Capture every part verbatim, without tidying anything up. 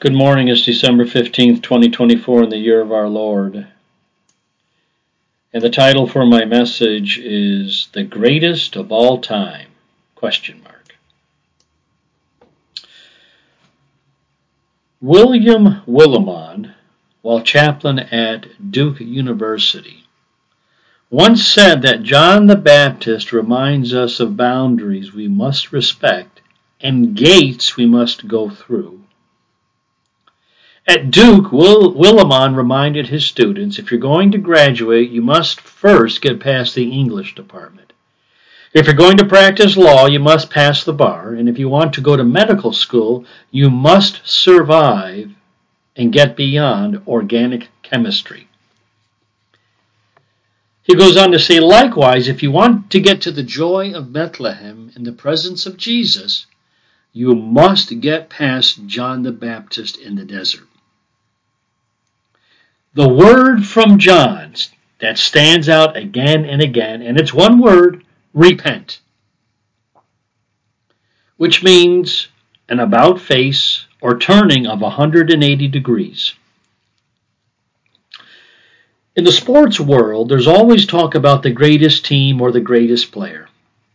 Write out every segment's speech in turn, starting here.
Good morning. It's December fifteenth, twenty twenty-four, in the year of our Lord. And the title for my message is The Greatest of All Time? Question mark. William Willimon, while chaplain at Duke University, once said that John the Baptist reminds us of boundaries we must respect and gates we must go through. At Duke, Will, Willimon reminded his students, if you're going to graduate, you must first get past the English department. If you're going to practice law, you must pass the bar. And if you want to go to medical school, you must survive and get beyond organic chemistry. He goes on to say, likewise, if you want to get to the joy of Bethlehem in the presence of Jesus, you must get past John the Baptist in the desert. The word from John that stands out again and again, and it's one word, repent, which means an about face or turning of one hundred eighty degrees. In the sports world, there's always talk about the greatest team or the greatest player.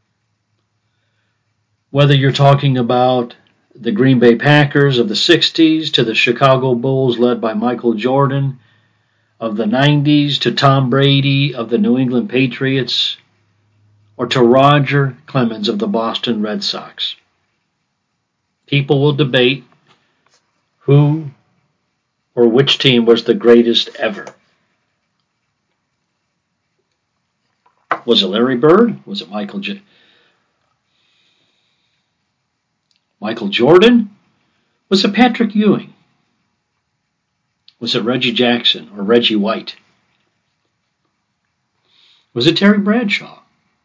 Whether you're talking about the Green Bay Packers of the sixties to the Chicago Bulls led by Michael Jordan of the nineties, to Tom Brady of the New England Patriots, or to Roger Clemens of the Boston Red Sox. People will debate who or which team was the greatest ever. Was it Larry Bird? Was it Michael J- Michael Jordan? Was it Patrick Ewing? Was it Reggie Jackson or Reggie White? Was it Terry Bradshaw?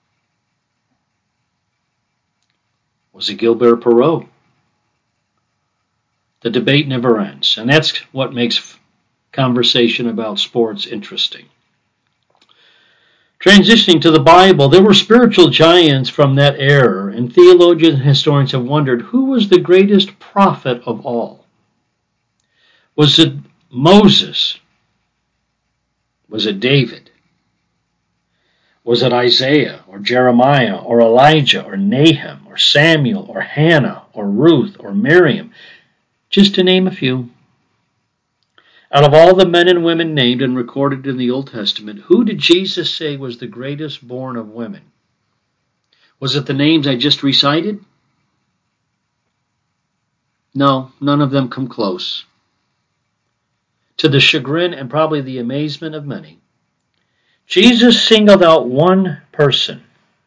Was it Gilbert Perreault? The debate never ends, and that's what makes conversation about sports interesting. Transitioning to the Bible, there were spiritual giants from that era, and theologians and historians have wondered who was the greatest prophet of all. Was it Moses? Was it David? Was it Isaiah or Jeremiah or Elijah or Nahum or Samuel or Hannah or Ruth or Miriam? Just to name a few. Out of all the men and women named and recorded in the Old Testament, who did Jesus say was the greatest born of women? Was it the names I just recited? No, none of them come close. To the chagrin and probably the amazement of many, Jesus singled out one person.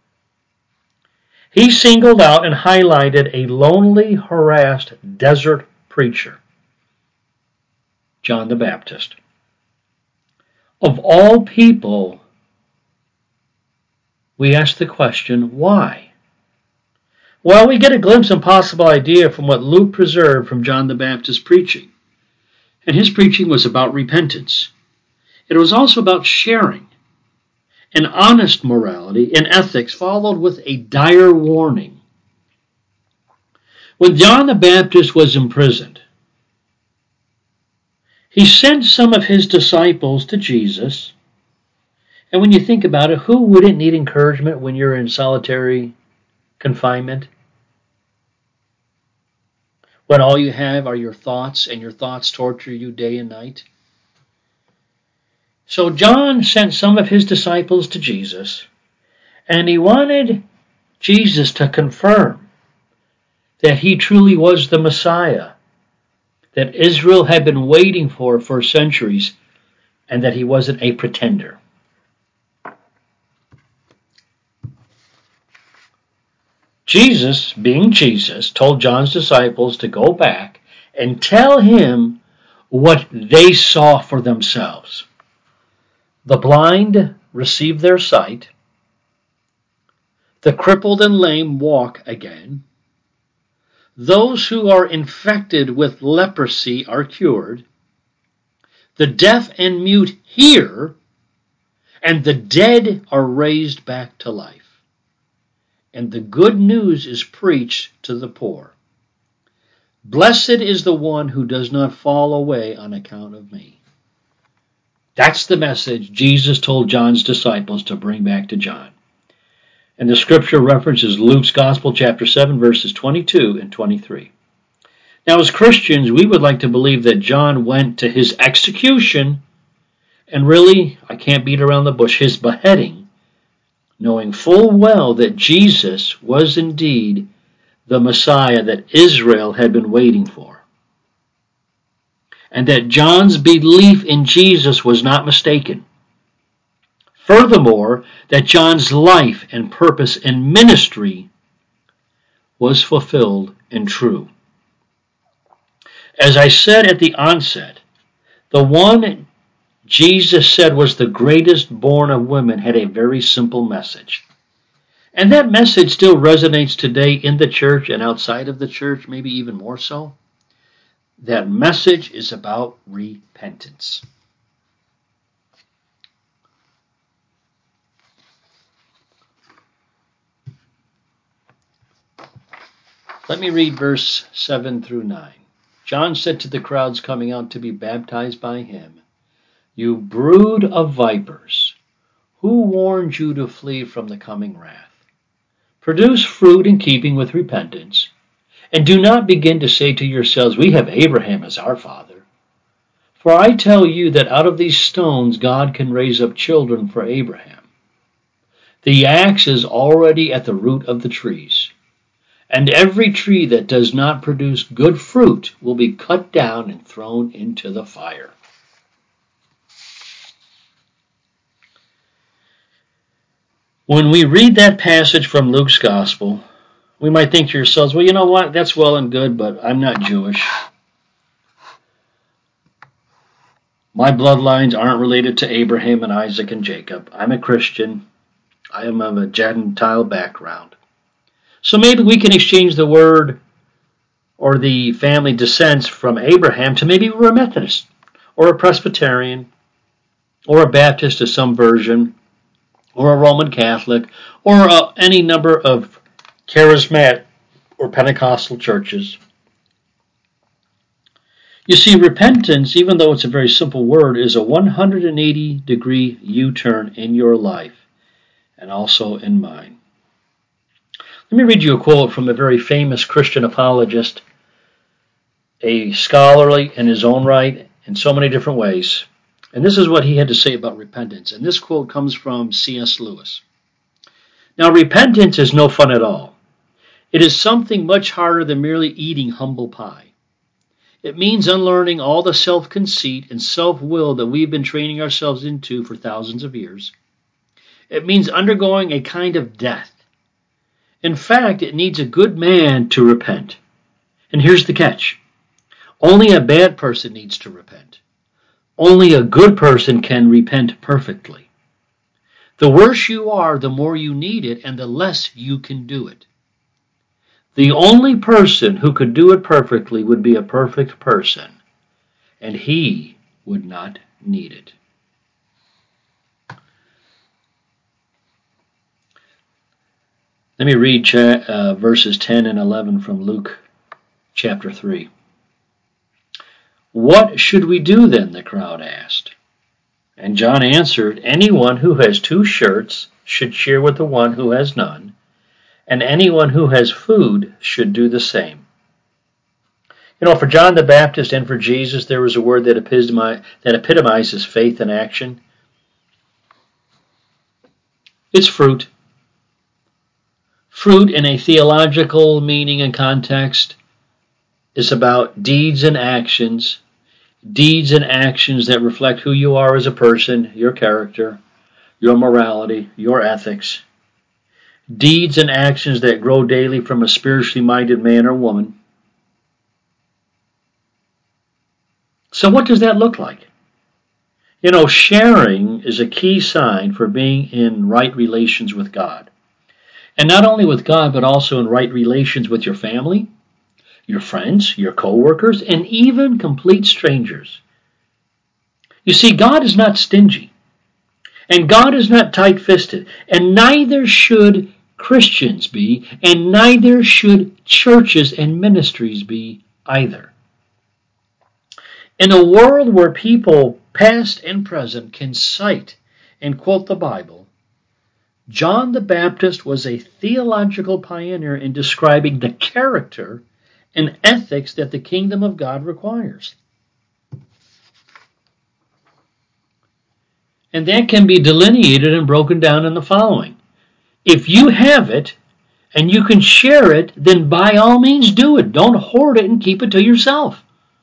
He singled out and highlighted a lonely, harassed desert preacher, John the Baptist. Of all people, we ask the question, why? Well, we get a glimpse and possible idea from what Luke preserved from John the Baptist's preaching. And his preaching was about repentance. It was also about sharing. An honest morality and ethics followed with a dire warning. When John the Baptist was imprisoned, he sent some of his disciples to Jesus. And when you think about it, who wouldn't need encouragement when you're in solitary confinement? When all you have are your thoughts, and your thoughts torture you day and night? So John sent some of his disciples to Jesus, and he wanted Jesus to confirm that he truly was the Messiah that Israel had been waiting for for centuries, and that he wasn't a pretender. Jesus, being Jesus, told John's disciples to go back and tell him what they saw for themselves. The blind receive their sight. The crippled and lame walk again. Those who are infected with leprosy are cured. The deaf and mute hear, and the dead are raised back to life. And the good news is preached to the poor. Blessed is the one who does not fall away on account of me. That's the message Jesus told John's disciples to bring back to John. And the scripture references Luke's Gospel, chapter seven, verses twenty-two and twenty-three. Now, as Christians, we would like to believe that John went to his execution, and really, I can't beat around the bush, his beheading, knowing full well that Jesus was indeed the Messiah that Israel had been waiting for. And that John's belief in Jesus was not mistaken. Furthermore, that John's life and purpose and ministry was fulfilled and true. As I said at the onset, the one Jesus said was the greatest born of women had a very simple message. And that message still resonates today in the church and outside of the church, maybe even more so. That message is about repentance. Let me read verse seven through nine. John said to the crowds coming out to be baptized by him, "You brood of vipers, who warned you to flee from the coming wrath? Produce fruit in keeping with repentance, and do not begin to say to yourselves, 'We have Abraham as our father.' For I tell you that out of these stones God can raise up children for Abraham. The axe is already at the root of the trees, and every tree that does not produce good fruit will be cut down and thrown into the fire." When we read that passage from Luke's Gospel, we might think to yourselves, well, you know what, that's well and good, but I'm not Jewish. My bloodlines aren't related to Abraham and Isaac and Jacob. I'm a Christian. I am of a Gentile background. So maybe we can exchange the word or the family descents from Abraham to maybe we're a Methodist or a Presbyterian or a Baptist of some version or a Roman Catholic or uh, any number of charismatic or Pentecostal churches. You see, repentance, even though it's a very simple word, is a one hundred eighty degree U-turn in your life and also in mine. Let me read you a quote from a very famous Christian apologist, a scholarly in his own right in so many different ways. And this is what he had to say about repentance. And this quote comes from C S Lewis. "Now, repentance is no fun at all. It is something much harder than merely eating humble pie. It means unlearning all the self-conceit and self-will that we've been training ourselves into for thousands of years. It means undergoing a kind of death. In fact, it needs a good man to repent. And here's the catch. Only a bad person needs to repent. Only a good person can repent perfectly. The worse you are, the more you need it, and the less you can do it. The only person who could do it perfectly would be a perfect person, and he would not need it." Let me read cha- uh, verses ten and eleven from Luke chapter three. "What should we do then?" the crowd asked. And John answered, "Anyone who has two shirts should share with the one who has none, and anyone who has food should do the same." You know, for John the Baptist and for Jesus, there was a word that, epitomi- that epitomizes faith in action. It's fruit. Fruit in a theological meaning and context is about deeds and actions, deeds and actions that reflect who you are as a person, your character, your morality, your ethics, deeds and actions that grow daily from a spiritually minded man or woman. So what does that look like? You know, sharing is a key sign for being in right relations with God. And not only with God, but also in right relations with your family, your friends, your co-workers, and even complete strangers. You see, God is not stingy, and God is not tight-fisted, and neither should Christians be, and neither should churches and ministries be either. In a world where people, past and present, can cite and quote the Bible, John the Baptist was a theological pioneer in describing the character and ethics that the kingdom of God requires. And that can be delineated and broken down in the following. If you have it and you can share it, then by all means do it. Don't hoard it and keep it to yourself.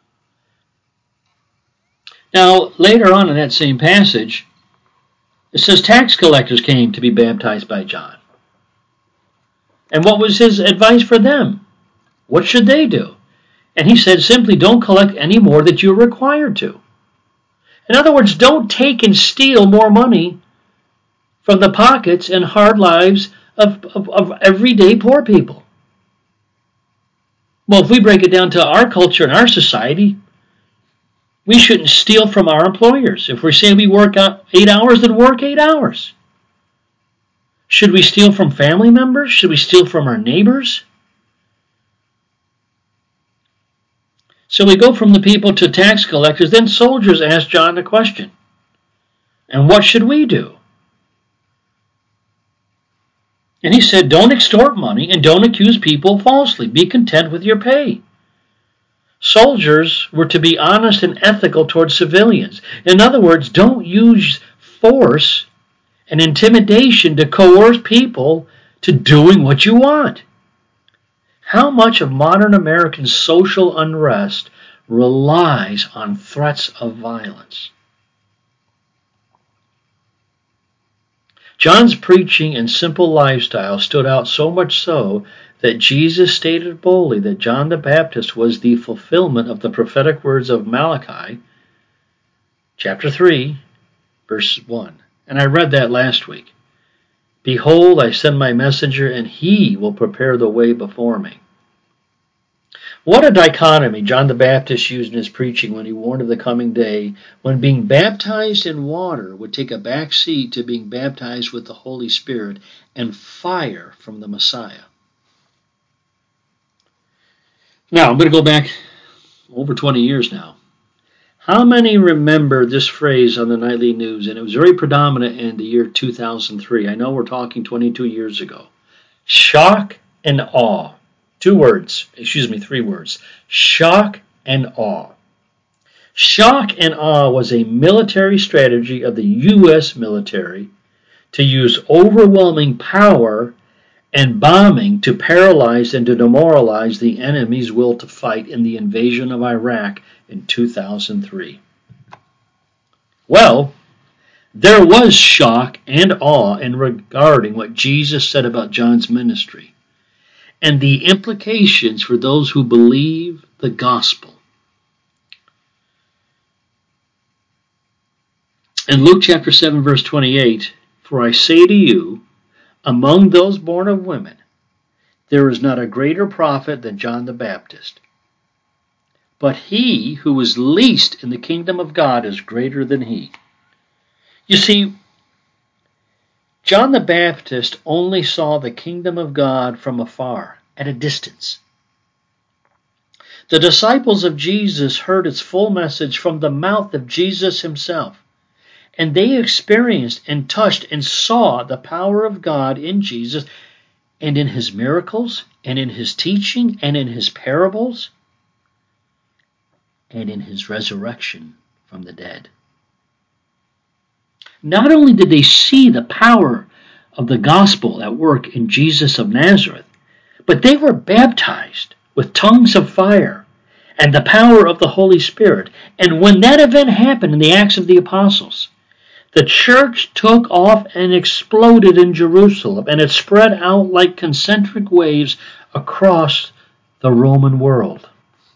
Now, later on in that same passage, it says tax collectors came to be baptized by John. And what was his advice for them? What should they do? And he said simply, don't collect any more that you're required to. In other words, don't take and steal more money from the pockets and hard lives of, of, of everyday poor people. Well, if we break it down to our culture and our society, we shouldn't steal from our employers. If we're saying we work eight hours, then work eight hours. Should we steal from family members? Should we steal from our neighbors? So we go from the people to tax collectors. Then soldiers asked John the question, and what should we do? And he said, don't extort money and don't accuse people falsely. Be content with your pay. Soldiers were to be honest and ethical towards civilians. In other words, don't use force and intimidation to coerce people to doing what you want. How much of modern American social unrest relies on threats of violence? John's preaching and simple lifestyle stood out so much so that Jesus stated boldly that John the Baptist was the fulfillment of the prophetic words of Malachi, chapter three, verse one. And I read that last week. Behold, I send my messenger, and he will prepare the way before me. What a dichotomy John the Baptist used in his preaching when he warned of the coming day when being baptized in water would take a back seat to being baptized with the Holy Spirit and fire from the Messiah. Now, I'm going to go back over twenty years now. How many remember this phrase on the nightly news? And it was very predominant in the year two thousand three. I know we're talking twenty-two years ago. Shock and awe. Two words, excuse me, three words. Shock and awe. Shock and awe was a military strategy of the U S military to use overwhelming power and bombing to paralyze and to demoralize the enemy's will to fight in the invasion of Iraq in two thousand three. Well, there was shock and awe in regarding what Jesus said about John's ministry and the implications for those who believe the gospel. In Luke chapter seven, verse twenty-eight, for I say to you, among those born of women, there is not a greater prophet than John the Baptist. But he who is least in the kingdom of God is greater than he. You see, John the Baptist only saw the kingdom of God from afar, at a distance. The disciples of Jesus heard its full message from the mouth of Jesus himself, and they experienced and touched and saw the power of God in Jesus and in his miracles and in his teaching and in his parables and in his resurrection from the dead. Not only did they see the power of the gospel at work in Jesus of Nazareth, but they were baptized with tongues of fire and the power of the Holy Spirit. And when that event happened in the Acts of the Apostles, the church took off and exploded in Jerusalem, and it spread out like concentric waves across the Roman world.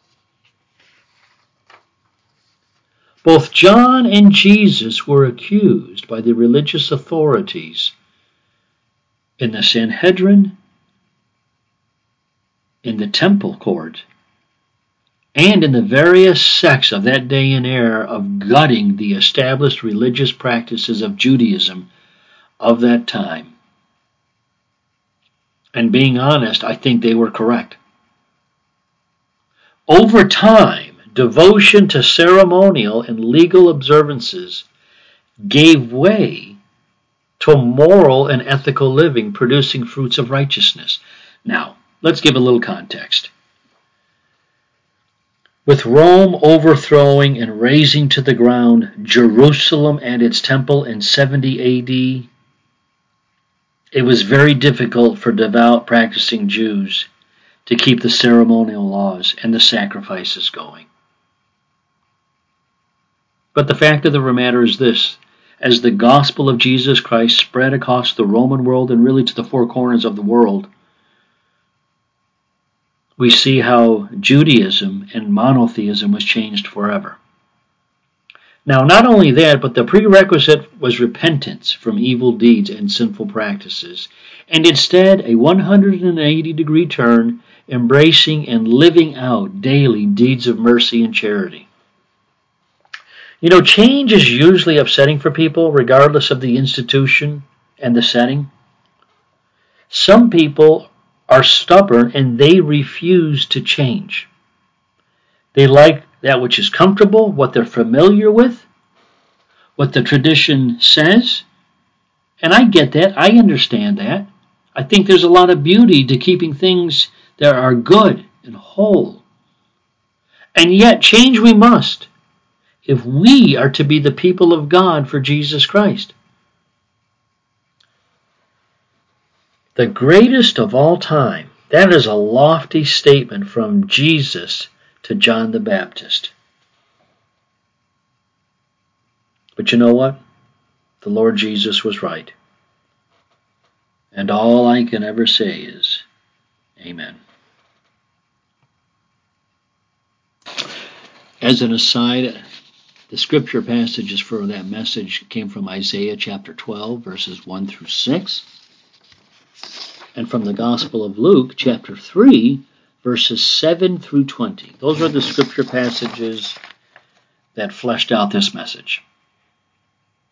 Both John and Jesus were accused by the religious authorities in the Sanhedrin, in the temple court, and in the various sects of that day and era of gutting the established religious practices of Judaism of that time. And being honest, I think they were correct. Over time, devotion to ceremonial and legal observances gave way to moral and ethical living, producing fruits of righteousness. Now, let's give a little context. With Rome overthrowing and razing to the ground Jerusalem and its temple in seventy A D, it was very difficult for devout practicing Jews to keep the ceremonial laws and the sacrifices going. But the fact of the matter is this: as the gospel of Jesus Christ spread across the Roman world and really to the four corners of the world, we see how Judaism and monotheism was changed forever. Now, not only that, but the prerequisite was repentance from evil deeds and sinful practices, and instead a one hundred eighty degree turn, embracing and living out daily deeds of mercy and charity. You know, change is usually upsetting for people, regardless of the institution and the setting. Some people are stubborn and they refuse to change. They like that which is comfortable, what they're familiar with, what the tradition says. And I get that. I understand that. I think there's a lot of beauty to keeping things that are good and whole. And yet change we must if we are to be the people of God for Jesus Christ. The greatest of all time. That is a lofty statement from Jesus to John the Baptist. But you know what? The Lord Jesus was right. And all I can ever say is, Amen. As an aside, the scripture passages for that message came from Isaiah chapter twelve, verses one through six. And from the Gospel of Luke, chapter three, verses seven through twenty. Those are the scripture passages that fleshed out this message.